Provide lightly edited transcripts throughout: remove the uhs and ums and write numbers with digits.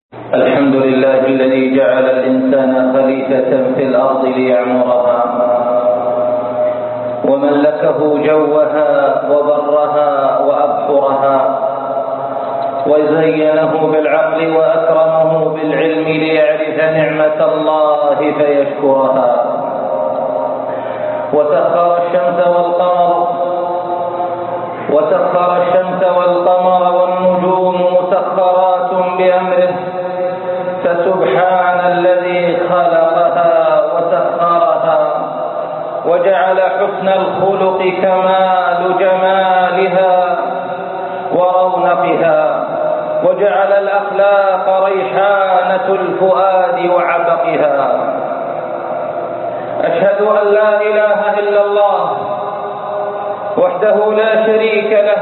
الحمد لله الذي جعل الإنسان خليفة في الأرض ليعمرها وملكه جوها وبرها وأبحرها وزينه بالعقل وأكرمه بالعلم ليعرف نعمة الله فيشكرها، وسخر الشمس والقمر والنجوم مسخرات بأمره، فسبحان الذي خلقها وسخرها وجعل حسن الخلق كمال جمالها ورونقها، وجعل الأخلاق ريحانة الفؤاد وعبقها. أشهد أن لا إله إلا الله وحده لا شريك له،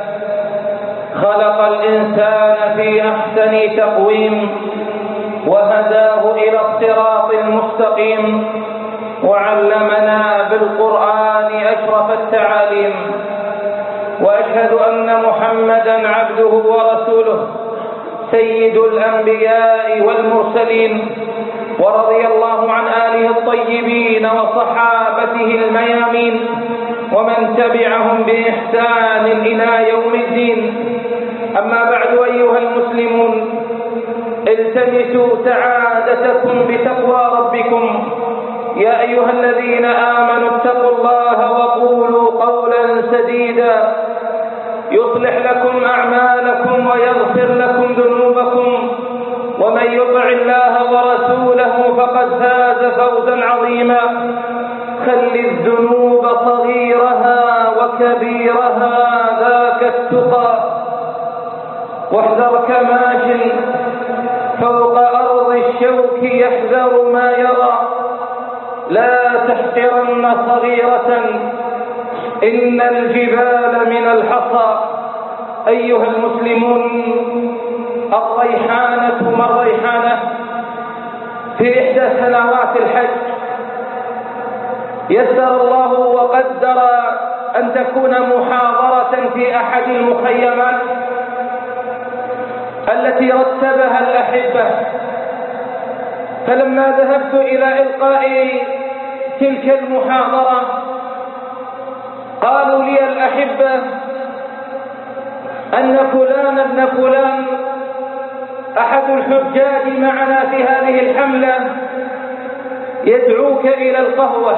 خلق الإنسان في أحسن تقويم وهداه إلى الصراط المستقيم، وعلمنا بالقرآن أشرف التعاليم. وأشهد أن محمدًا عبده ورسوله سيد الأنبياء والمرسلين، ورضي الله عن آله الطيبين وصحابته الميامين ومن تبعهم بإحسان إلى يوم الدين. أما بعد، أيها المسلمون، التمسوا سعادتكم بتقوى ربكم. يا أيها الذين آمنوا اتقوا الله وقولوا قولا سديدا يصلح لكم أعمالكم ويغفر لكم ذنوبكم، ومن يطع الله ورسوله فقد فاز فوزا عظيما. خل الذنوب صغيرها وكبيرها ذاك التقى، واحذر كماش فوق أرض الشوك يحذر ما يرى. لا تحقرن صغيرة إن الجبال من الحصى. أيها المسلمون، الريحانة ما الريحانة؟ في إحدى سنوات الحج يسر الله وقدر أن تكون محاضرة في أحد المخيمات التي رتبها الأحبة. فلما ذهبت إلى إلقاء تلك المحاضرة قالوا لي الأحبة أن فلان ابن فلان أحد الحجاج معنا في هذه الحملة يدعوك إلى القهوة.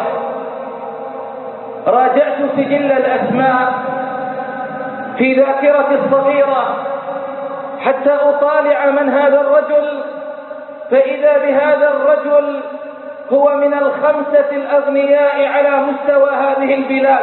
راجعت سجل الأسماء في ذاكرتي الصغيرة حتى أطالع من هذا الرجل، فإذا بهذا الرجل هو من الخمسة الأغنياء على مستوى هذه البلاد،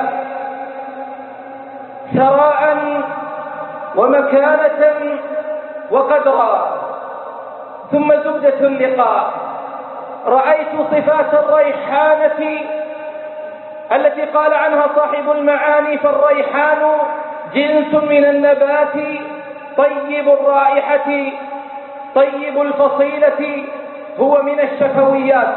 ثراء ومكانة وقدرا. ثم زبدة اللقاء رأيت صفات الريحانة التي قال عنها صاحب المعاني: فالريحان جنس من النبات طيب الرائحة طيب الفصيلة هو من الشفويات.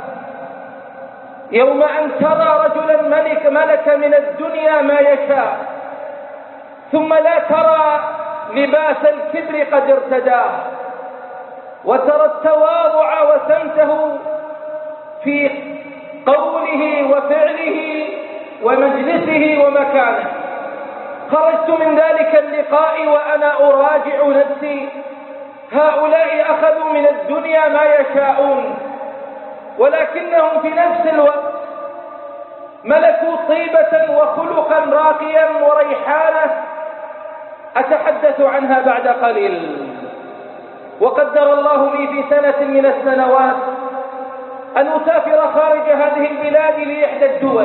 يوم أن ترى رجلا ملك من الدنيا ما يشاء، ثم لا ترى لباس الكبر قد ارتداه، وترى التواضع وسمته في قوله وفعله ومجلسه ومكانه. خرجت من ذلك اللقاء وأنا أراجع نفسي: هؤلاء أخذوا من الدنيا ما يشاءون، ولكنهم في نفس الوقت ملكوا طيبة وخلقا راقيا وريحانة أتحدث عنها بعد قليل. وقدر الله لي في سنة من السنوات أن أسافر خارج هذه البلاد لإحدى الدول،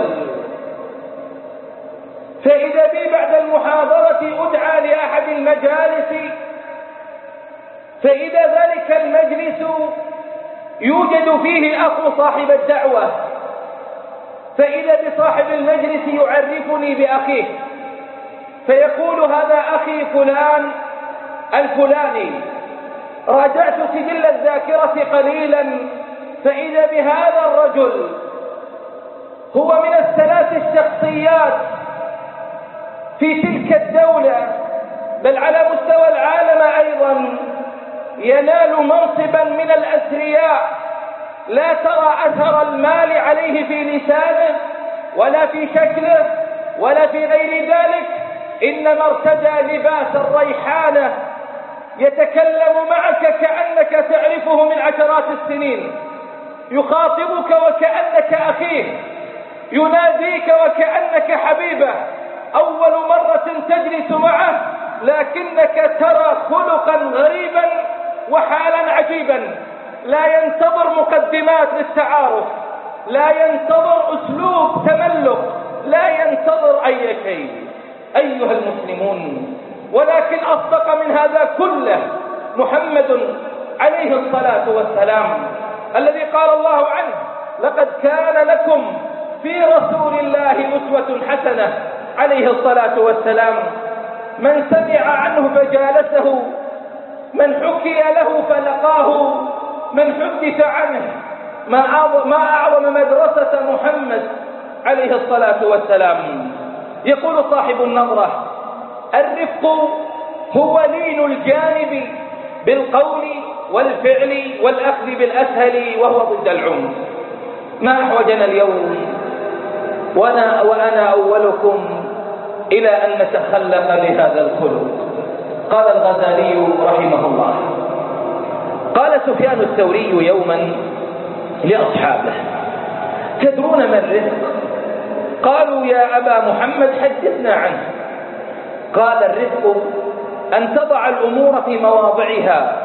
فإذا بي بعد المحاضرة أدعى لأحد المجالس، فإذا ذلك المجلس يوجد فيه أخو صاحب الدعوة، فإذا بصاحب المجلس يعرفني بأخيه فيقول: هذا أخي فلان الفلاني. راجعت سجل الذاكرة قليلا فإذا بهذا الرجل هو من الثلاث الشخصيات في تلك الدولة، بل على مستوى العالم أيضا، ينال منصبا من الأثرياء لا ترى أثر المال عليه في لسانه ولا في شكله ولا في غير ذلك، إنما ارتدى لباس الريحانة، يتكلم معك كأنك تعرفه من عشرات السنين، يخاطبك وكأنك أخيه، يناديك وكأنك حبيبه، أول مرة تجلس معه لكنك ترى خلقا غريبا وحالا عجيبا، لا ينتظر مقدمات للتعارف، لا ينتظر أسلوب تملك، لا ينتظر أي شيء. أيها المسلمون، ولكن أصدق من هذا كله محمد عليه الصلاة والسلام، الذي قال الله عنه: لقد كان لكم في رسول الله أسوة حسنة، عليه الصلاة والسلام. من سمع عنه فجالسه، من حكي له فلقاه، من حدث عنه، ما أعظم مدرسة محمد عليه الصلاة والسلام. يقول صاحب النظرة: الرفق هو لين الجانب بالقول والفعل والأخذ بالأسهل، وهو ضد العنف. ما أحوجنا اليوم وأنا أولكم إلى أن نتخلق بهذا الخلق. قال الغزالي رحمه الله: قال سفيان الثوري يوما لأصحابه: تدرون ما الرفق؟ قالوا: يا أبا محمد حدثنا عنه. قال: الرفق أن تضع الأمور في مواضعها،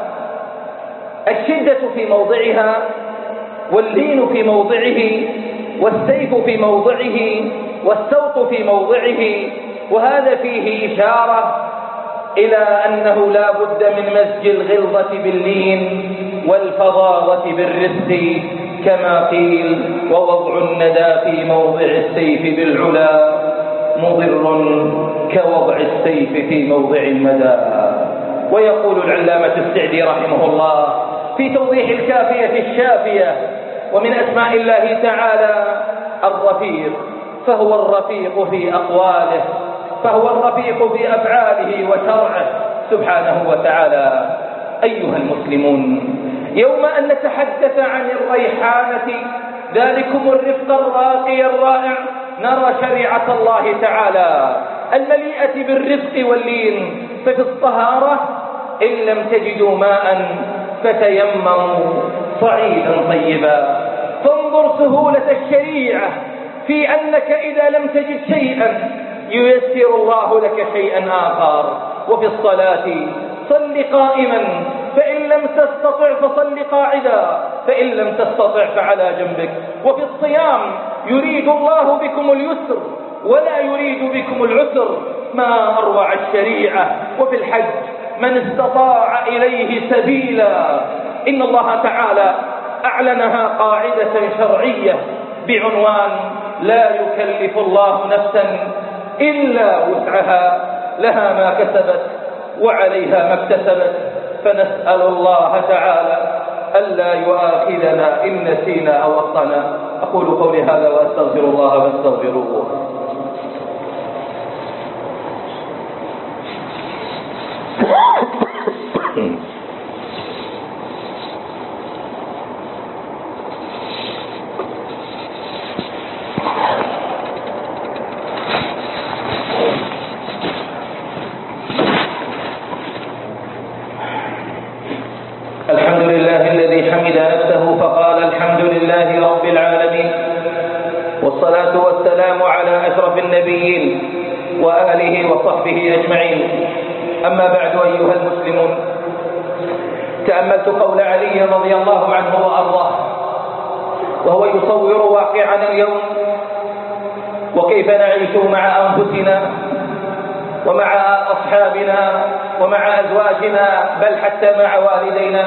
الشدة في موضعها، واللين في موضعه، والسيف في موضعه، والسوط في موضعه. وهذا فيه إشارة إلى أنه لا بد من مزج الغلظة باللين والفظاظة بالرفق، كما قيل: ووضع الندى في موضع السيف بالعلا مضر كوضع السيف في موضع المدى. ويقول العلامة السعدي رحمه الله في توضيح الكافية الشافية: ومن أسماء الله تعالى الرفيق، فهو الرفيق في أقواله، فهو الرفيق في أفعاله وشرعه سبحانه وتعالى. أيها المسلمون، يوم أن نتحدث عن الريحانة، ذلكم الرفق الراقي الرائع، نرى شريعة الله تعالى المليئة بالرفق واللين. ففي الطهارة: إن لم تجدوا ماء فتيمموا صعيدا طيبا. فانظر سهولة الشريعة في أنك إذا لم تجد شيئا ييسر الله لك شيئا آخر. وفي الصلاة: صل قائما، فإن لم تستطع فصل قاعدا، فإن لم تستطع فعلى جنبك. وفي الصيام: يريد الله بكم اليسر ولا يريد بكم العسر. ما أروع الشريعة. وفي الحج: من استطاع إليه سبيلا. إن الله تعالى أعلنها قاعدة شرعية بعنوان: لا يكلف الله نفسا إلا وسعها، لها ما كسبت وعليها ما اكتسبت. فنسأل الله تعالى ألا يؤاخذنا إن نسينا أو أخطأنا. أقول قولي هذا وأستغفر الله فاستغفروه. الحمد لله الذي حمد نفسه فقال: الحمد لله رب العالمين، والصلاة والسلام على أشرف النبيين وآله وصحبه أجمعين. أما بعد، أيها المسلمون، تأملت قول علي رضي الله عنه وأرضاه وهو يصور واقعنا اليوم، وكيف نعيش مع أنفسنا ومع أصحابنا ومع أزواجنا، بل حتى مع والدينا،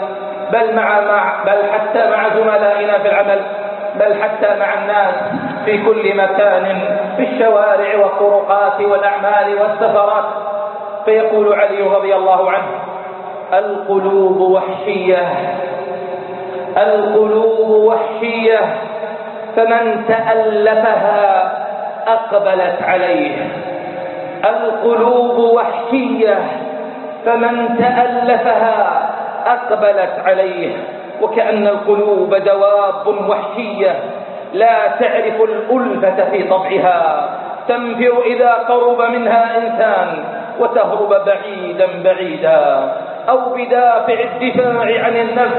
بل حتى مع زملائنا في العمل، بل حتى مع الناس في كل مكان، في الشوارع والطرقات والأعمال والسفرات. فيقول علي رضي الله عنه: القلوب وحشية، القلوب وحشية، فمن تألفها أقبلت عليه. القلوب وحشية، فمن تألفها أقبلت عليه، وكأن القلوب دواب وحشية لا تعرف الألفة في طبعها، تنفر إذا قرب منها إنسان وتهرب بعيدا بعيدا، أو بدافع الدفاع عن النفس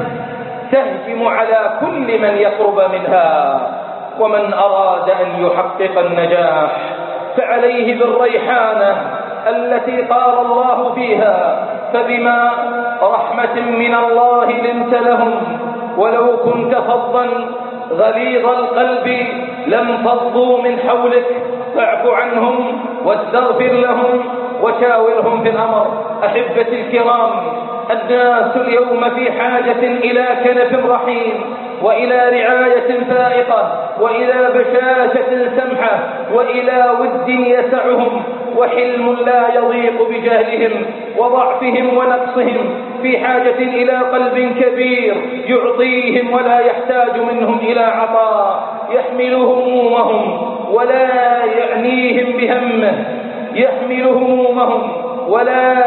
تهجم على كل من يقرب منها. ومن أراد أن يحقق النجاح فعليه بالريحانة التي قال الله فيها: فبما رحمة من الله لنت لهم ولو كنت فظا غليظ القلب لانفضوا من حولك فاعف عنهم واستغفر لهم وشاورهم في الأمر. أحبتي الكرام، الناس اليوم في حاجة إلى كنف رحيم، وإلى رعاية فائقة، وإلى بشاشة سمحة، وإلى ود يسعهم، وحلم لا يضيق بجهلهم وضعفهم ونقصهم، في حاجة إلى قلب كبير يعطيهم ولا يحتاج منهم إلى عطاء، يحمل همومهم ولا يعنيهم بهمه، يحمل همومهم ولا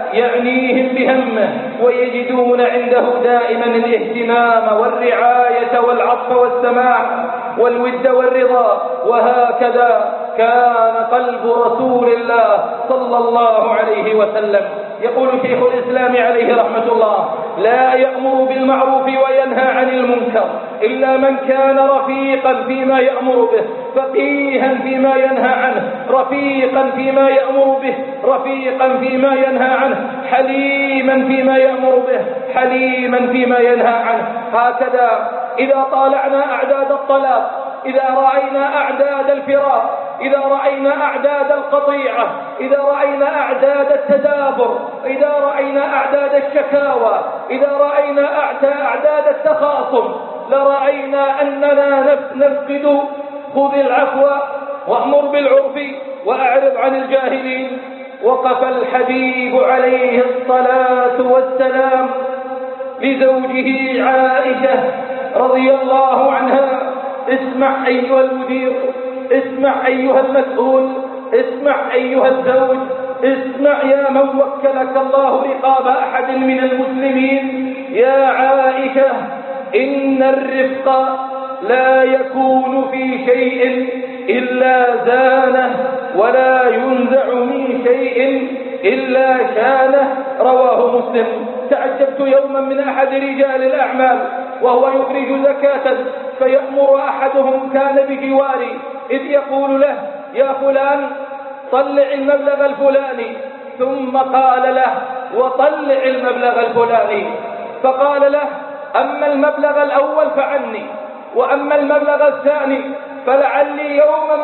يعنيهم بهمه، ويجدون عنده دائما الاهتمام والرعاية والعطف والسماع والود والرضا. وهكذا كان قلب رسول الله صلى الله عليه وسلم. يقول شيخ الإسلام عليه رحمة الله: لا يأمر بالمعروف وينهى عن المنكر إلا من كان رفيقا فيما يأمر به، فقيها فيما ينهى عنه، رفيقا فيما يأمر به، رفيقا فيما ينهى عنه، حليما فيما يأمر به، حليما فيما ينهى عنه. هكذا إذا طالعنا أعداد الطلاق، إذا رأينا أعداد الفراق، إذا رأينا أعداد القطيعة، إذا رأينا أعداد التدابر، إذا رأينا أعداد الشكاوى، إذا رأينا أعداد التخاصم، لرأينا أننا نفقد خذ العفو وأمر بالعرف وأعرض عن الجاهلين. وقف الحبيب عليه الصلاة والسلام لزوجه عائشة رضي الله عنها: اسمع أيها المدير، اسمع أيها المسؤول، اسمع أيها الزوج، اسمع يا من وكلك الله رقاب أحد من المسلمين. يا عائشة، إن الرفق لا يكون في شيء إلا زانه، ولا ينزع من شيء إلا شانه. رواه مسلم. تعجبت يوما من أحد رجال الأعمال وهو يخرج زكاة، فيأمر أحدهم كان بجواري إذ يقول له: يا فلان طلع المبلغ الفلاني، ثم قال له: وطلع المبلغ الفلاني. فقال له: أما المبلغ الأول فعني، وأما المبلغ الثاني فلعلي يوما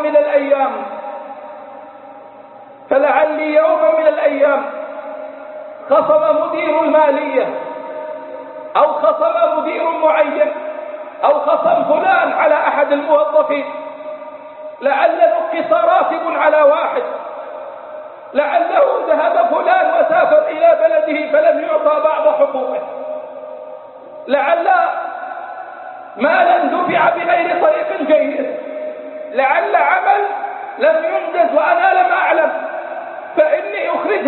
من الأيام خصم مدير المالية أو خصم مدير معين أو خصم فلان على أحد الموظفين، لعل نقص راتب على واحد، لعله ذهب فلان وسافر إلى بلده فلم يعطى بعض حقوقه، لعل مالا دفع بغير طريق جيد، لعل عمل لم ينجز وأنا لم أعلم، فإني أخرج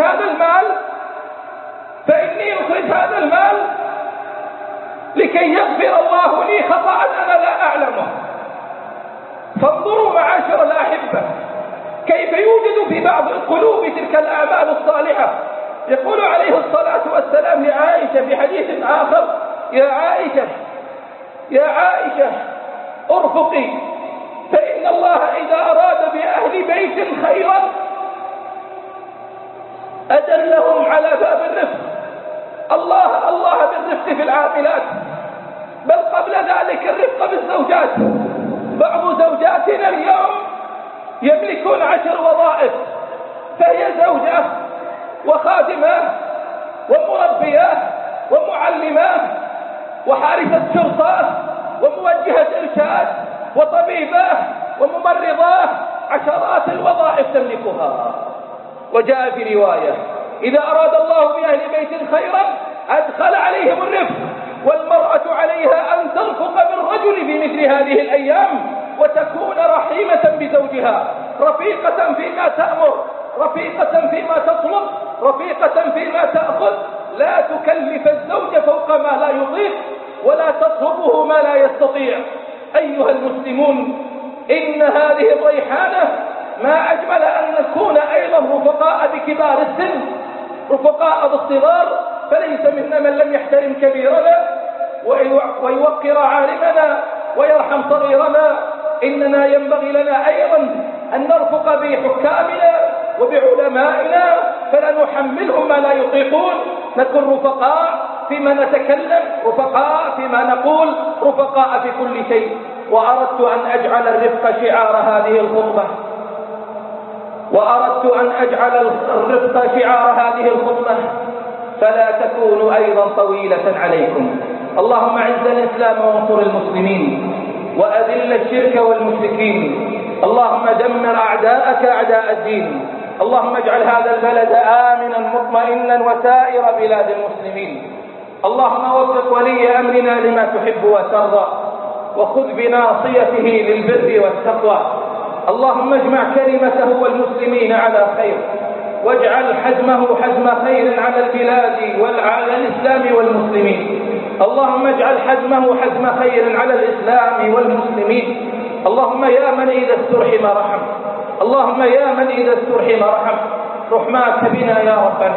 هذا المال لكي يغفر الله لي خطأ أنا لا أعلمه. فانظروا معاشر الأحبة كيف يوجد في بعض القلوب تلك الأعمال الصالحة. يقول عليه الصلاة والسلام لعائشة في حديث آخر: يا عائشة ارفقي، فإن الله إذا أراد بأهل بيت خيرا أدلهم على باب الرفق. الله بالرفق في العاملات، بل قبل ذلك الرفق بالزوجات. بعض زوجاتنا اليوم يملكون 10 وظائف، فهي زوجة وخادمة ومربية ومعلمة وحارسة شرطة وموجهة إرشاد وطبيبة وممرضة، عشرات الوظائف تملكها. وجاء في رواية: إذا أراد الله بأهل بيت خيرا أدخل عليهم الرفق، والمرأة عليها أن ترفق بالرجل في مثل هذه الأيام وتكون رحيمة بزوجها، رفيقة فيما تأمر، رفيقة فيما تطلب، رفيقة فيما تأخذ، لا تكلف الزوج فوق ما لا يطيق ولا تطلبه ما لا يستطيع. أيها المسلمون، إن هذه الريحانة ما أجمل أن نكون أيضا رفقاء بكبار السن، رفقاء بالصغار، فليس منا من لم يحترم كبيرنا ويوقر عالمنا ويرحم صغيرنا. إننا ينبغي لنا أيضا أن نرفق بحكامنا وبعلمائنا فلا نحملهم ما لا يطيقون، نكون رفقاء فيما نتكلم، رفقاء فيما نقول، رفقاء في كل شيء. وأردت أن أجعل الرفق شعار هذه الخطبة، فلا تكون أيضا طويلة عليكم. اللهم أعز الإسلام وانصر المسلمين، وأذل الشرك والمشركين. اللهم دمر أعداءك أعداء الدين. اللهم اجعل هذا البلد آمنا مطمئنا وسائر بلاد المسلمين. اللهم وفق ولي أمرنا لما تحب وترضى، وخذ بناصيته للبر والتقوى. اللهم اجمع كلمته والمسلمين على خير، واجعل حزمه حزم خير على البلاد وعلى الإسلام والمسلمين. اللهم اجعل حزمه حزم خير على الإسلام والمسلمين. اللهم يا من إذا استرحم رحم، اللهم يا من إذا استرحم رحم، رحماك بنا يا ربنا،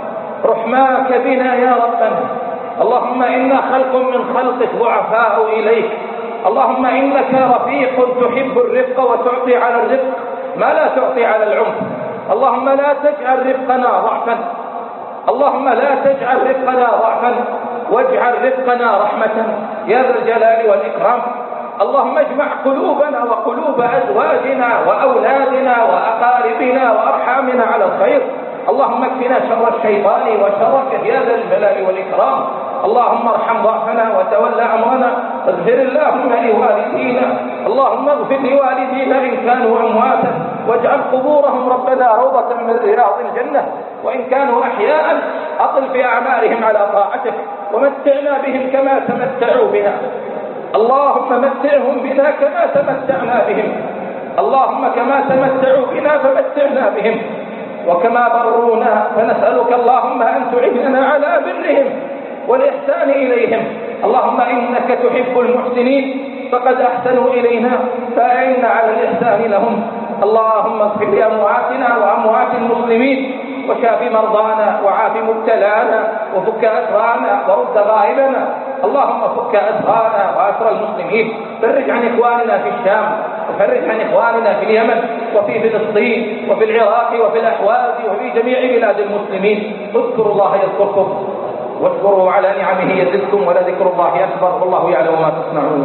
رحماك بنا يا ربنا. اللهم إنا خلق من خلقك ضعفاء إليك. اللهم إنك رفيق تحب الرفق وتعطي على الرفق ما لا تعطي على العنف. اللهم لا تجعل رفقنا ضعفا، اللهم لا تجعل رفقنا ضعفا، واجعل رفقنا رحمة يا ذا الجلال والإكرام. اللهم اجمع قلوبنا وقلوب أزواجنا وأولادنا وأقاربنا وأرحامنا على الخير. اللهم اكفنا شر الشيطان وشرك يا ذا الجلال والإكرام. اللهم ارحم ضعفنا وتولى أمرنا. اغفر اللهم لوالدينا، اللهم اغفر لوالدينا إن كانوا أمواتا، واجعل قبورهم ربنا روضة من رياض الجنة، وإن كانوا أحياء أطل في أعمارهم على طاعتك، ومتعنا بهم كما تمتعوا بنا. اللهم متعهم بنا كما تمتعنا بهم، اللهم كما تمتعوا بنا فمتعنا بهم، وكما برونا فنسألك اللهم أن تعيننا على برهم والإحسان إليهم. اللهم إنك تحب المحسنين فقد أحسنوا إلينا فأعنا على الإحسان لهم. اللهم اغفر لأمواتنا وأموات المسلمين، وشاف مرضانا وعاف مبتلانا، وفك أسرانا ورد غائبنا. اللهم فك أسرانا وأسر المسلمين، فرج عن إخواننا في الشام، وفرج عن إخواننا في اليمن وفي فلسطين وفي العراق وفي الأحواز وفي جميع بلاد المسلمين. اذكروا الله يذكركم، واشكروا على نعمه يزدكم، ولذكر الله أكبر، والله يعلم ما تصنعون.